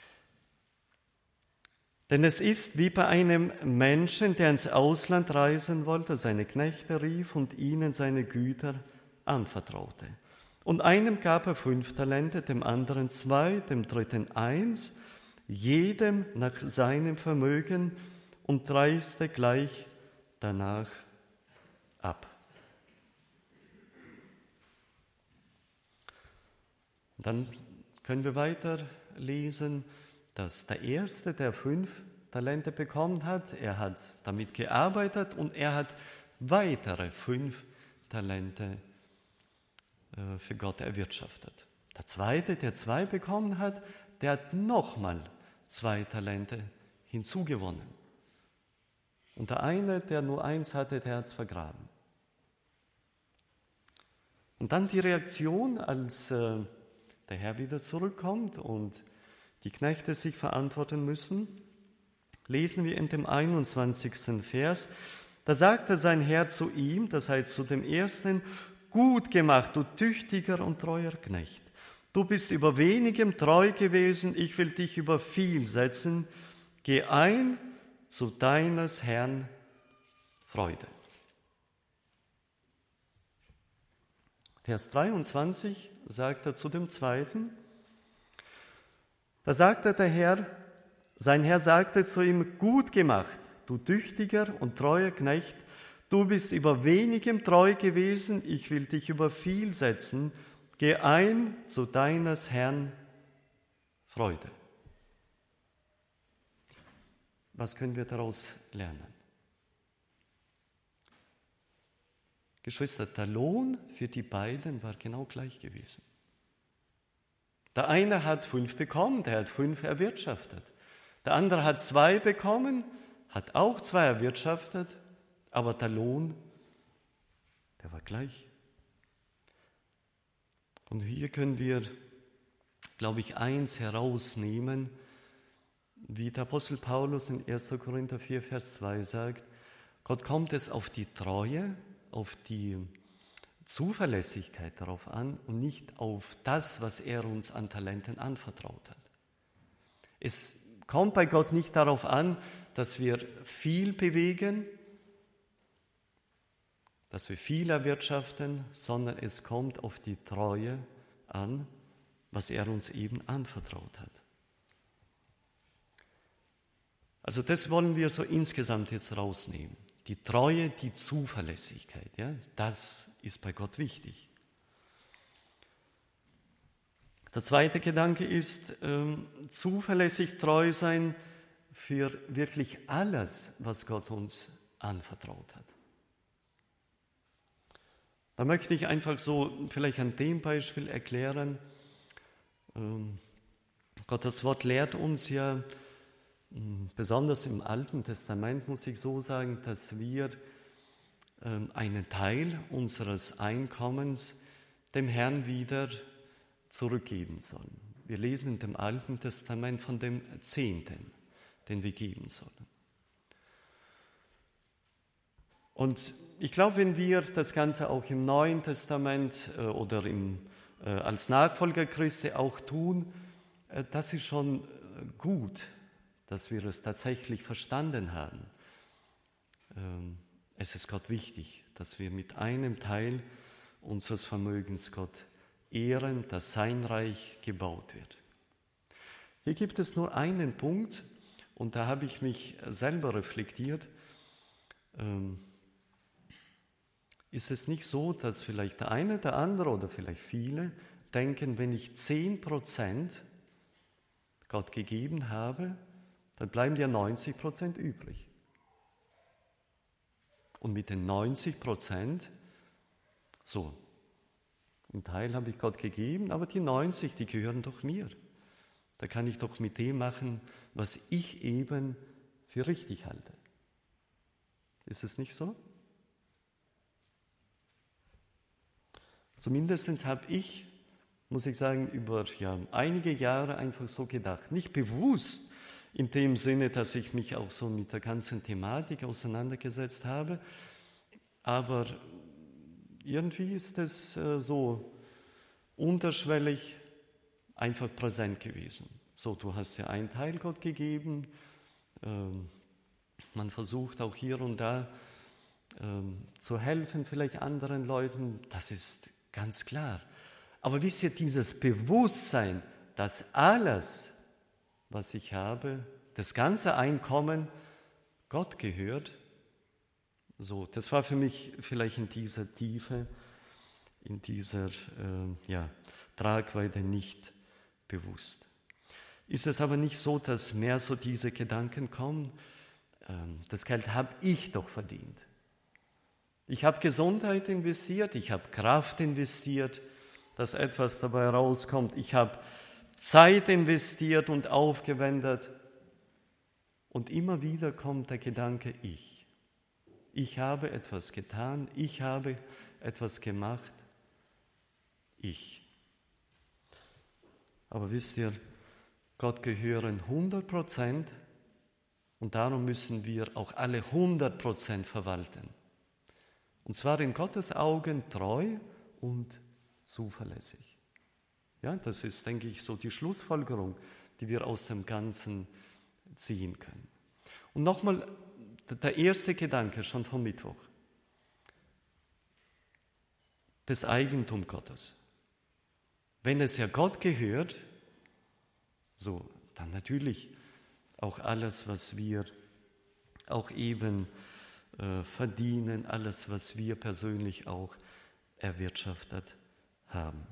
Denn es ist wie bei einem Menschen, der ins Ausland reisen wollte, seine Knechte rief und ihnen seine Güter anvertraute. Und einem gab er fünf Talente, dem anderen zwei, dem dritten eins, jedem nach seinem Vermögen und reiste gleich danach ab. Und dann können wir weiter lesen, dass der Erste, der fünf Talente bekommen hat, er hat damit gearbeitet und er hat weitere fünf Talente äh, für Gott erwirtschaftet. Der Zweite, der zwei bekommen hat, der hat nochmal zwei Talente hinzugewonnen. Und der eine, der nur eins hatte, der hat es vergraben. Und dann die Reaktion, als äh, der Herr wieder zurückkommt und die Knechte sich verantworten müssen. Lesen wir in dem einundzwanzigsten Vers. Da sagte sein Herr zu ihm, das heißt zu dem Ersten: Gut gemacht, du tüchtiger und treuer Knecht. Du bist über wenigem treu gewesen, ich will dich über viel setzen. Geh ein zu deines Herrn Freude. Vers dreiundzwanzig sagt er zu dem Zweiten. Da sagte der Herr, sein Herr sagte zu ihm: Gut gemacht, du tüchtiger und treuer Knecht. Du bist über wenigem treu gewesen, ich will dich über viel setzen. Geh ein zu deines Herrn Freude. Was können wir daraus lernen? Geschwister, der Lohn für die beiden war genau gleich gewesen. Der eine hat fünf bekommen, der hat fünf erwirtschaftet. Der andere hat zwei bekommen, hat auch zwei erwirtschaftet, aber der Lohn, der war gleich. Und hier können wir, glaube ich, eins herausnehmen, wie der Apostel Paulus in erster Korinther vier, Vers zwei sagt: Gott kommt es auf die Treue, auf die Zuverlässigkeit darauf an und nicht auf das, was er uns an Talenten anvertraut hat. Es kommt bei Gott nicht darauf an, dass wir viel bewegen, dass wir viel erwirtschaften, sondern es kommt auf die Treue an, was er uns eben anvertraut hat. Also das wollen wir so insgesamt jetzt rausnehmen. Die Treue, die Zuverlässigkeit, ja, das ist bei Gott wichtig. Der zweite Gedanke ist, ähm, zuverlässig treu sein für wirklich alles, was Gott uns anvertraut hat. Da möchte ich einfach so vielleicht an dem Beispiel erklären, ähm, Gottes Wort lehrt uns ja, besonders im Alten Testament muss ich so sagen, dass wir ähm, einen Teil unseres Einkommens dem Herrn wieder zurückgeben sollen. Wir lesen in dem Alten Testament von dem Zehnten, den wir geben sollen. Und ich glaube, wenn wir das Ganze auch im Neuen Testament äh, oder im, äh, als Nachfolger Christi auch tun, äh, das ist schon gut, dass wir es tatsächlich verstanden haben. Ähm, es ist Gott wichtig, dass wir mit einem Teil unseres Vermögens Gott ehren, dass sein Reich gebaut wird. Hier gibt es nur einen Punkt, und da habe ich mich selber reflektiert. Ähm, ist es nicht so, dass vielleicht der eine, der andere oder vielleicht viele denken, wenn ich zehn Prozent Gott gegeben habe, dann bleiben ja neunzig Prozent übrig. Und mit den neunzig Prozent, so, einen Teil habe ich Gott gegeben, aber die neunzig, die gehören doch mir. Da kann ich doch mit dem machen, was ich eben für richtig halte. Ist es nicht so? Zumindest habe ich, muss ich sagen, über ja, einige Jahre einfach so gedacht. Nicht bewusst in dem Sinne, dass ich mich auch so mit der ganzen Thematik auseinandergesetzt habe, aber irgendwie ist es äh, so unterschwellig einfach präsent gewesen. So, du hast ja einen Teil Gott gegeben, ähm, man versucht auch hier und da ähm, zu helfen, vielleicht anderen Leuten, das ist ganz klar. Aber wisst ihr, dieses Bewusstsein, dass alles, was ich habe, das ganze Einkommen Gott gehört, so, das war für mich vielleicht in dieser Tiefe, in dieser äh, ja, Tragweite nicht bewusst. Ist es aber nicht so, dass mehr so diese Gedanken kommen, ähm, das Geld habe ich doch verdient. Ich habe Gesundheit investiert, ich habe Kraft investiert, dass etwas dabei rauskommt. Ich habe Zeit investiert und aufgewendet. Und immer wieder kommt der Gedanke, ich. Ich habe etwas getan, ich habe etwas gemacht, ich. Aber wisst ihr, Gott gehören hundert Prozent und darum müssen wir auch alle hundert Prozent verwalten. Und zwar in Gottes Augen treu und zuverlässig. Ja, das ist, denke ich, so die Schlussfolgerung, die wir aus dem Ganzen ziehen können. Und nochmal der erste Gedanke schon vom Mittwoch. Das Eigentum Gottes. Wenn es ja Gott gehört, so, dann natürlich auch alles, was wir auch eben äh, verdienen, alles, was wir persönlich auch erwirtschaftet haben.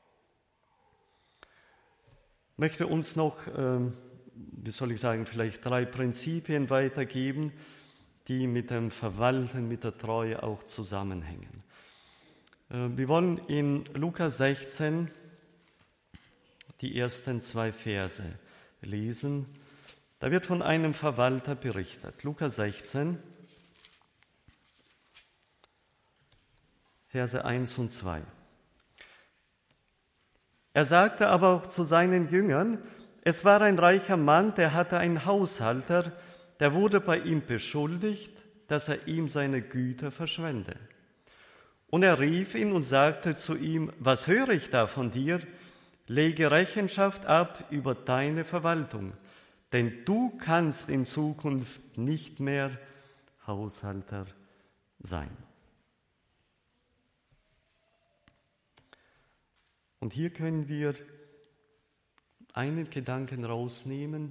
Ich möchte uns noch, äh, wie soll ich sagen, vielleicht drei Prinzipien weitergeben, die mit dem Verwalten, mit der Treue auch zusammenhängen. Äh, wir wollen in Lukas sechzehn die ersten zwei Verse lesen. Da wird von einem Verwalter berichtet. Lukas sechzehn, Verse eins und zwei. Er sagte aber auch zu seinen Jüngern, es war ein reicher Mann, der hatte einen Haushalter, der wurde bei ihm beschuldigt, dass er ihm seine Güter verschwende. Und er rief ihn und sagte zu ihm, was höre ich da von dir? Lege Rechenschaft ab über deine Verwaltung, denn du kannst in Zukunft nicht mehr Haushalter sein. Und hier können wir einen Gedanken rausnehmen.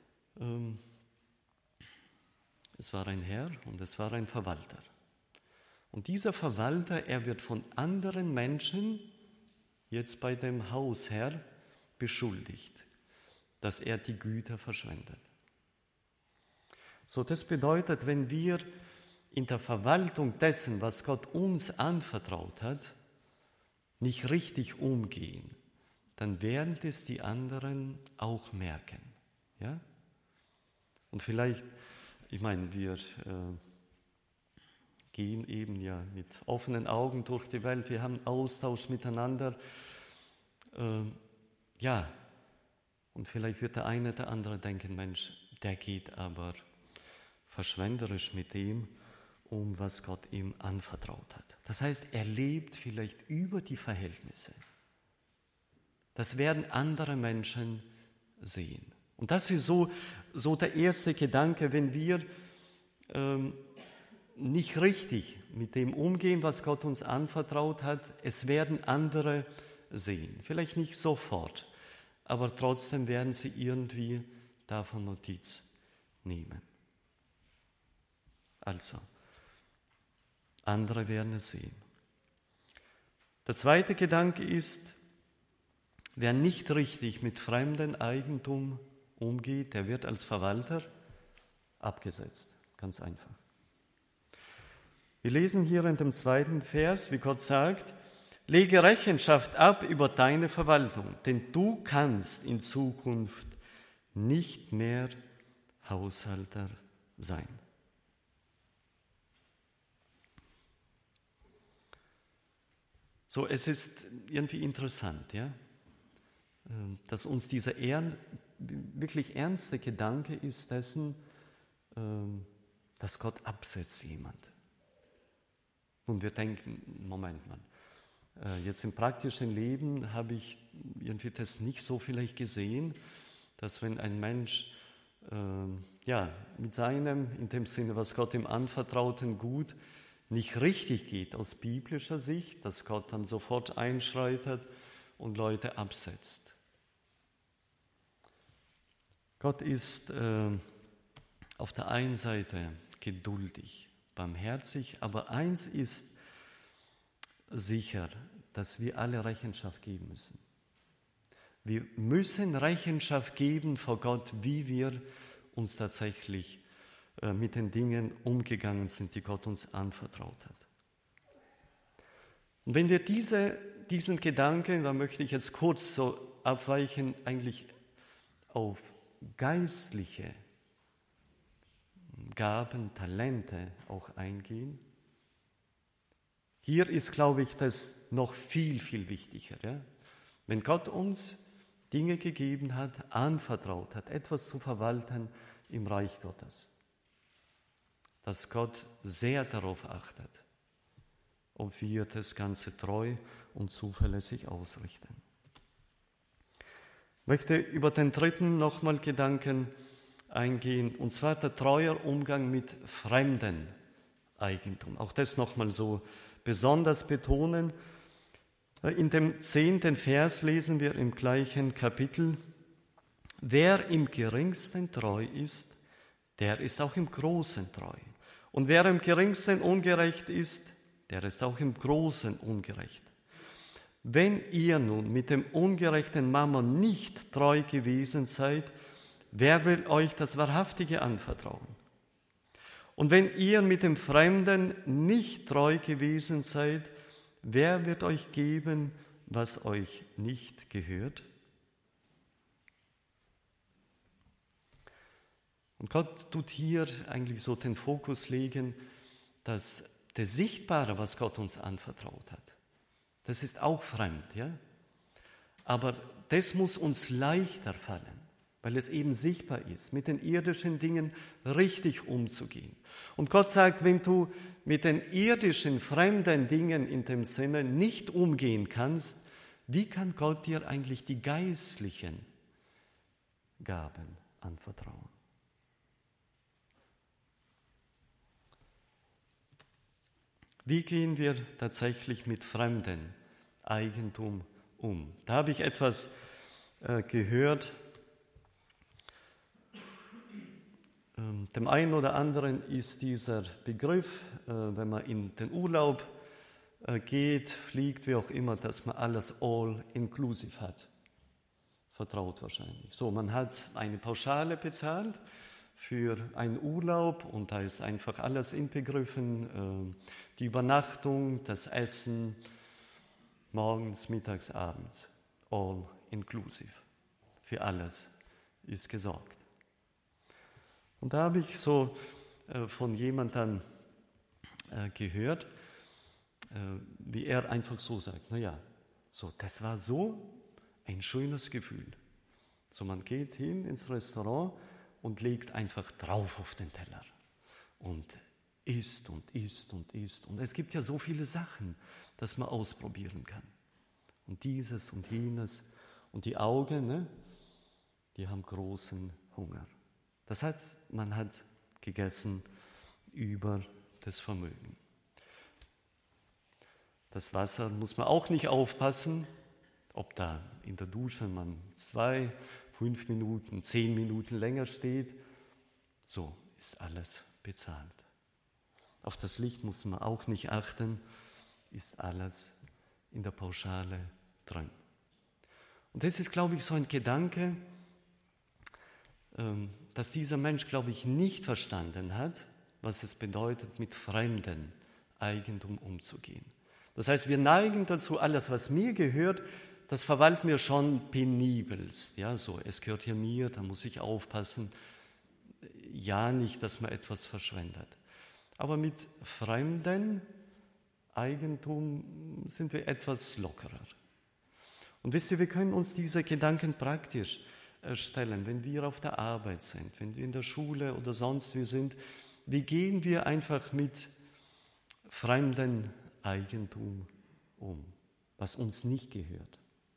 Es war ein Herr und es war ein Verwalter. Und dieser Verwalter, er wird von anderen Menschen jetzt bei dem Hausherr beschuldigt, dass er die Güter verschwendet. So, das bedeutet, wenn wir in der Verwaltung dessen, was Gott uns anvertraut hat, nicht richtig umgehen, dann werden es die anderen auch merken. Ja? Und vielleicht, ich meine, wir äh, gehen eben ja mit offenen Augen durch die Welt, wir haben Austausch miteinander. Äh, ja, und vielleicht wird der eine oder andere denken, Mensch, der geht aber verschwenderisch mit dem um, was Gott ihm anvertraut hat. Das heißt, er lebt vielleicht über die Verhältnisse. Das werden andere Menschen sehen. Und das ist so, so der erste Gedanke, wenn wir ähm, nicht richtig mit dem umgehen, was Gott uns anvertraut hat, es werden andere sehen. Vielleicht nicht sofort, aber trotzdem werden sie irgendwie davon Notiz nehmen. Also, andere werden es sehen. Der zweite Gedanke ist, wer nicht richtig mit fremdem Eigentum umgeht, der wird als Verwalter abgesetzt. Ganz einfach. Wir lesen hier in dem zweiten Vers, wie Gott sagt, lege Rechenschaft ab über deine Verwaltung, denn du kannst in Zukunft nicht mehr Haushalter sein. So, es ist irgendwie interessant, ja, dass uns dieser ern, wirklich ernste Gedanke ist dessen, dass Gott absetzt jemand. Und wir denken, Moment mal, jetzt im praktischen Leben habe ich irgendwie das nicht so vielleicht gesehen, dass wenn ein Mensch ja, mit seinem, in dem Sinne, was Gott ihm anvertrauten, Gut nicht richtig geht aus biblischer Sicht, dass Gott dann sofort einschreitet und Leute absetzt. Gott ist äh, auf der einen Seite geduldig, barmherzig, aber eins ist sicher, dass wir alle Rechenschaft geben müssen. Wir müssen Rechenschaft geben vor Gott, wie wir uns tatsächlich mit den Dingen umgegangen sind, die Gott uns anvertraut hat. Und wenn wir diese, diesen Gedanken, da möchte ich jetzt kurz so abweichen, eigentlich auf geistliche Gaben, Talente auch eingehen. Hier ist, glaube ich, das noch viel, viel wichtiger. Ja? Wenn Gott uns Dinge gegeben hat, anvertraut hat, etwas zu verwalten im Reich Gottes. Dass Gott sehr darauf achtet, ob wir das Ganze treu und zuverlässig ausrichten. Ich möchte über den dritten nochmal Gedanken eingehen, und zwar der treue Umgang mit fremden Eigentum. Auch das nochmal so besonders betonen. In dem zehnten Vers lesen wir im gleichen Kapitel: Wer im Geringsten treu ist, der ist auch im Großen treu. Und wer im Geringsten ungerecht ist, der ist auch im Großen ungerecht. Wenn ihr nun mit dem ungerechten Mammon nicht treu gewesen seid, wer will euch das Wahrhaftige anvertrauen? Und wenn ihr mit dem Fremden nicht treu gewesen seid, wer wird euch geben, was euch nicht gehört? Und Gott tut hier eigentlich so den Fokus legen, dass das Sichtbare, was Gott uns anvertraut hat, das ist auch fremd, ja? Aber das muss uns leichter fallen, weil es eben sichtbar ist, mit den irdischen Dingen richtig umzugehen. Und Gott sagt, wenn du mit den irdischen, fremden Dingen in dem Sinne nicht umgehen kannst, wie kann Gott dir eigentlich die geistlichen Gaben anvertrauen? Wie gehen wir tatsächlich mit fremdem Eigentum um? Da habe ich etwas äh, gehört. Ähm, dem einen oder anderen ist dieser Begriff, äh, wenn man in den Urlaub äh, geht, fliegt, wie auch immer, dass man alles all-inclusive hat. Vertraut wahrscheinlich. So, man hat eine Pauschale bezahlt für einen Urlaub und da ist einfach alles inbegriffen, die Übernachtung, das Essen, morgens, mittags, abends, all inclusive. Für alles ist gesorgt. Und da habe ich so von jemandem gehört, wie er einfach so sagt, naja, so, das war so ein schönes Gefühl. So, man geht hin ins Restaurant und legt einfach drauf auf den Teller und isst und isst und isst. Und es gibt ja so viele Sachen, dass man ausprobieren kann. Und dieses und jenes. Und die Augen, ne, die haben großen Hunger. Das heißt, man hat gegessen über das Vermögen. Das Wasser muss man auch nicht aufpassen, ob da in der Dusche man zwei fünf Minuten, zehn Minuten länger steht, so ist alles bezahlt. Auf das Licht muss man auch nicht achten, ist alles in der Pauschale drin. Und das ist, glaube ich, so ein Gedanke, dass dieser Mensch, glaube ich, nicht verstanden hat, was es bedeutet, mit fremdem Eigentum umzugehen. Das heißt, wir neigen dazu, alles, was mir gehört, das verwalten wir schon penibelst. Ja, so, es gehört hier mir, da muss ich aufpassen. Ja, nicht, dass man etwas verschwendet. Aber mit fremdem Eigentum sind wir etwas lockerer. Und wisst ihr, wir können uns diese Gedanken praktisch stellen, wenn wir auf der Arbeit sind, wenn wir in der Schule oder sonst wie sind. Wie gehen wir einfach mit fremdem Eigentum um, was uns nicht gehört?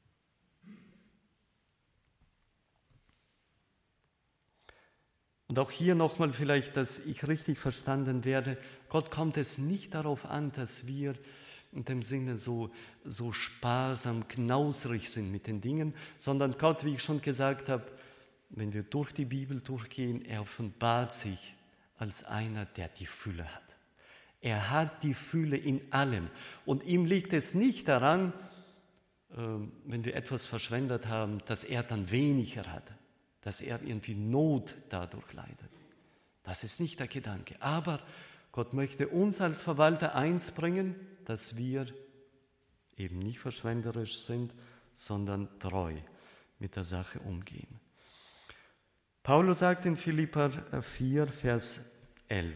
Und auch hier nochmal vielleicht, dass ich richtig verstanden werde, Gott kommt es nicht darauf an, dass wir in dem Sinne so, so sparsam, knausrig sind mit den Dingen, sondern Gott, wie ich schon gesagt habe, wenn wir durch die Bibel durchgehen, er offenbart sich als einer, der die Fülle hat. Er hat die Fülle in allem. Und ihm liegt es nicht daran, wenn wir etwas verschwendet haben, dass er dann weniger hat, dass er irgendwie Not dadurch leidet. Das ist nicht der Gedanke. Aber Gott möchte uns als Verwalter eins bringen, dass wir eben nicht verschwenderisch sind, sondern treu mit der Sache umgehen. Paulus sagt in Philipper vier, Vers elf: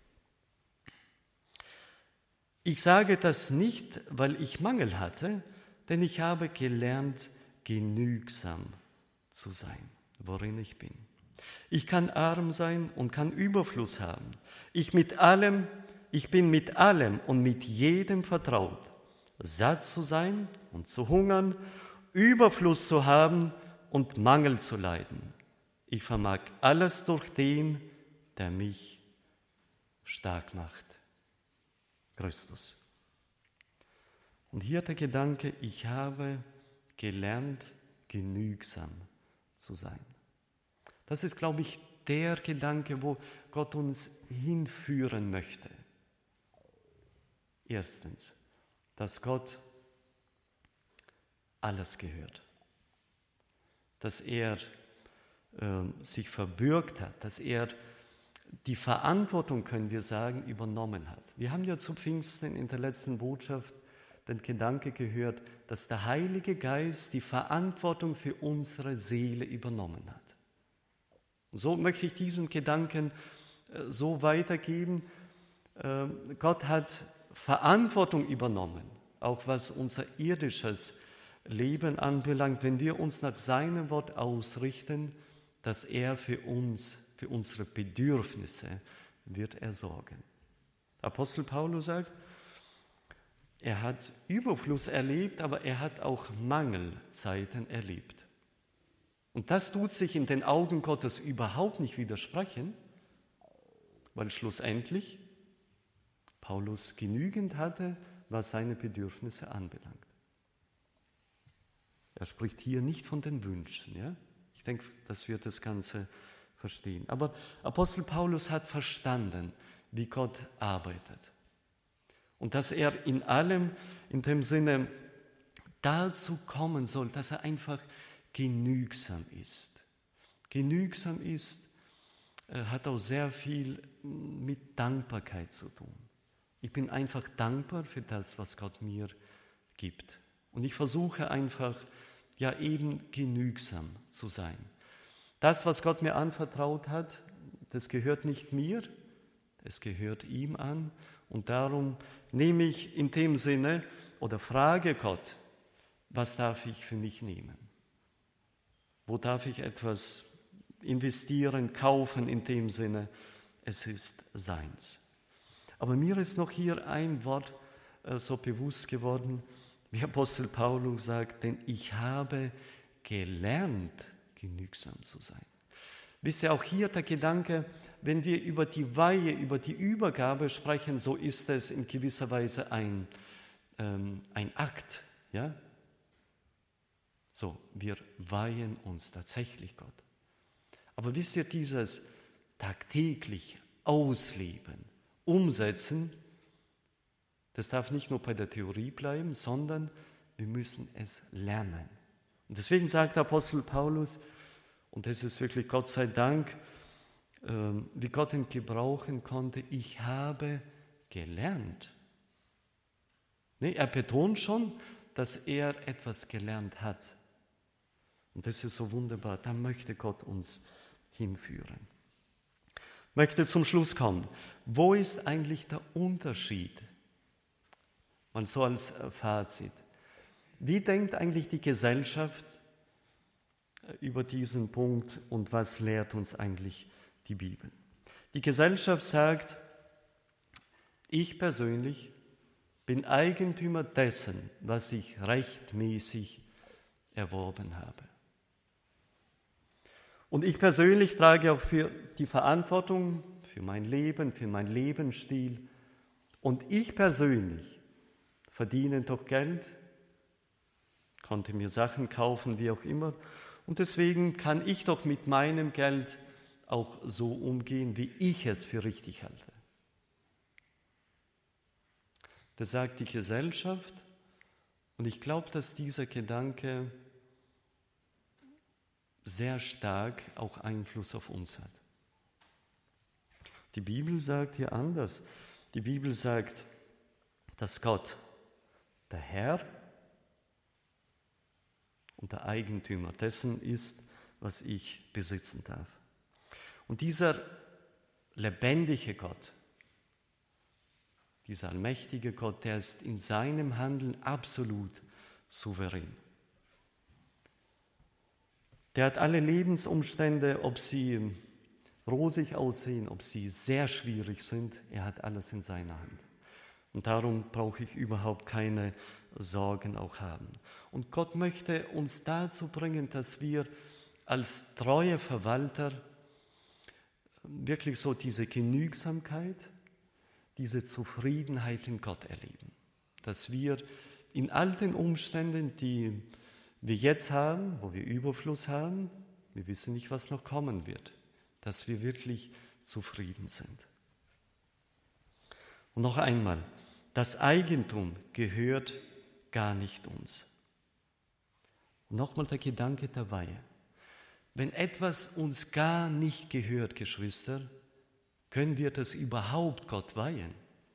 Ich sage das nicht, weil ich Mangel hatte, denn ich habe gelernt, genügsam zu sein, worin ich bin. Ich kann arm sein und kann Überfluss haben. Ich mit allem, ich bin mit allem und mit jedem vertraut. Satt zu sein und zu hungern, Überfluss zu haben und Mangel zu leiden. Ich vermag alles durch den, der mich stark macht. Christus. Und hier der Gedanke, ich habe gelernt, genügsam zu sein. Das ist, glaube ich, der Gedanke, wo Gott uns hinführen möchte. Erstens, dass Gott alles gehört. Dass er äh, sich verbürgt hat, dass er die Verantwortung, können wir sagen, übernommen hat. Wir haben ja zu Pfingsten in der letzten Botschaft den Gedanke gehört, dass der Heilige Geist die Verantwortung für unsere Seele übernommen hat. Und so möchte ich diesen Gedanken äh, so weitergeben. Äh, Gott hat Verantwortung übernommen, auch was unser irdisches Leben anbelangt, wenn wir uns nach seinem Wort ausrichten, dass er für uns, für unsere Bedürfnisse wird er sorgen. Apostel Paulus sagt, er hat Überfluss erlebt, aber er hat auch Mangelzeiten erlebt. Und das tut sich in den Augen Gottes überhaupt nicht widersprechen, weil schlussendlich Paulus genügend hatte, was seine Bedürfnisse anbelangt. Er spricht hier nicht von den Wünschen. Ja? Ich denke, dass wir das Ganze verstehen. Aber Apostel Paulus hat verstanden, wie Gott arbeitet. Und dass er in allem, in dem Sinne, dazu kommen soll, dass er einfach genügsam ist. Genügsam ist, hat auch sehr viel mit Dankbarkeit zu tun. Ich bin einfach dankbar für das, was Gott mir gibt. Und ich versuche einfach, ja eben genügsam zu sein. Das, was Gott mir anvertraut hat, das gehört nicht mir, es gehört ihm an. Und darum nehme ich in dem Sinne oder frage Gott, was darf ich für mich nehmen? Wo darf ich etwas investieren, kaufen in dem Sinne? Es ist seins. Aber mir ist noch hier ein Wort äh, so bewusst geworden, wie Apostel Paulus sagt, denn ich habe gelernt, genügsam zu sein. Wisst ihr, auch hier der Gedanke, wenn wir über die Weihe, über die Übergabe sprechen, so ist es in gewisser Weise ein, ähm, ein Akt. Ja? So, wir weihen uns tatsächlich Gott. Aber wisst ihr, dieses tagtäglich ausleben, umsetzen, das darf nicht nur bei der Theorie bleiben, sondern wir müssen es lernen. Und deswegen sagt Apostel Paulus, und das ist wirklich Gott sei Dank, wie Gott ihn gebrauchen konnte, ich habe gelernt. Nee, er betont schon, dass er etwas gelernt hat. Und das ist so wunderbar, da möchte Gott uns hinführen. Ich möchte zum Schluss kommen. Wo ist eigentlich der Unterschied? Mal so als Fazit. Wie denkt eigentlich die Gesellschaft über diesen Punkt und was lehrt uns eigentlich die Bibel? Die Gesellschaft sagt, ich persönlich bin Eigentümer dessen, was ich rechtmäßig erworben habe. Und ich persönlich trage auch für die Verantwortung, für mein Leben, für meinen Lebensstil. Und ich persönlich verdiene doch Geld, konnte mir Sachen kaufen, wie auch immer. Und deswegen kann ich doch mit meinem Geld auch so umgehen, wie ich es für richtig halte. Das sagt die Gesellschaft. Und ich glaube, dass dieser Gedanke sehr stark auch Einfluss auf uns hat. Die Bibel sagt hier anders. Die Bibel sagt, dass Gott der Herr und der Eigentümer dessen ist, was ich besitzen darf. Und dieser lebendige Gott, dieser allmächtige Gott, der ist in seinem Handeln absolut souverän. Der hat alle Lebensumstände, ob sie rosig aussehen, ob sie sehr schwierig sind, er hat alles in seiner Hand. Und darum brauche ich überhaupt keine Sorgen auch haben. Und Gott möchte uns dazu bringen, dass wir als treue Verwalter wirklich so diese Genügsamkeit, diese Zufriedenheit in Gott erleben. Dass wir in all den Umständen, die wir jetzt haben, wo wir Überfluss haben, wir wissen nicht, was noch kommen wird, dass wir wirklich zufrieden sind. Und noch einmal, das Eigentum gehört gar nicht uns. Und nochmal der Gedanke der Weihe. Wenn etwas uns gar nicht gehört, Geschwister, können wir das überhaupt Gott weihen?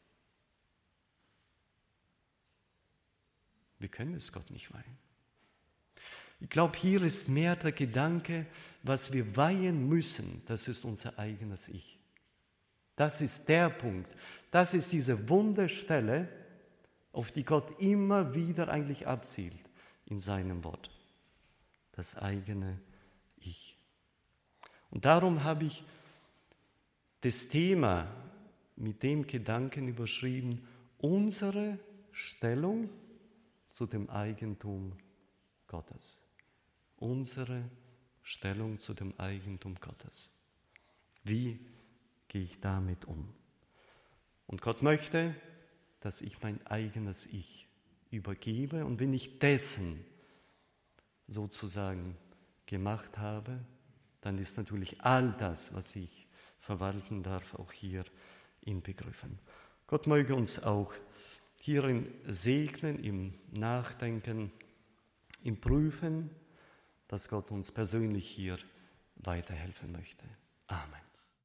Wir können es Gott nicht weihen. Ich glaube, hier ist mehr der Gedanke, was wir weihen müssen, das ist unser eigenes Ich. Das ist der Punkt, das ist diese Wunderstelle, auf die Gott immer wieder eigentlich abzielt in seinem Wort. Das eigene Ich. Und darum habe ich das Thema mit dem Gedanken überschrieben, unsere Stellung zu dem Eigentum Gottes. Unsere Stellung zu dem Eigentum Gottes. Wie gehe ich damit um? Und Gott möchte, dass ich mein eigenes Ich übergebe. Und wenn ich dessen sozusagen gemacht habe, dann ist natürlich all das, was ich verwalten darf, auch hier inbegriffen. Gott möge uns auch hierin segnen, im Nachdenken, im Prüfen, dass Gott uns persönlich hier weiterhelfen möchte. Amen.